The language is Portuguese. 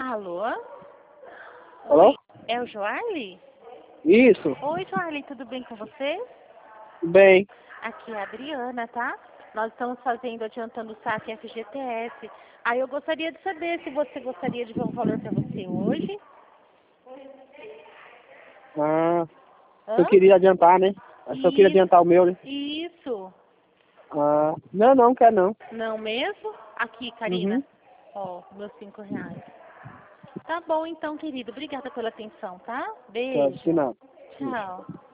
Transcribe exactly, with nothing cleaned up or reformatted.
Alô? Alô? Oi, é o Joarli? Isso. Oi, Joarli, tudo bem com você? Bem. Aqui é a Adriana, tá? Nós estamos fazendo, adiantando o saque F G T S. Aí eu gostaria de saber se você gostaria de ver um valor para você hoje. Ah, Hã? eu queria adiantar, né? Acho que eu queria Isso. adiantar o meu, né? Isso. Ah, não, não, quer não. Não mesmo? Aqui, Karina. Uhum. Ó, meus cinco reais. Tá bom então, querido. Obrigada pela atenção, tá? Tá, de Beijo. nada. Tchau.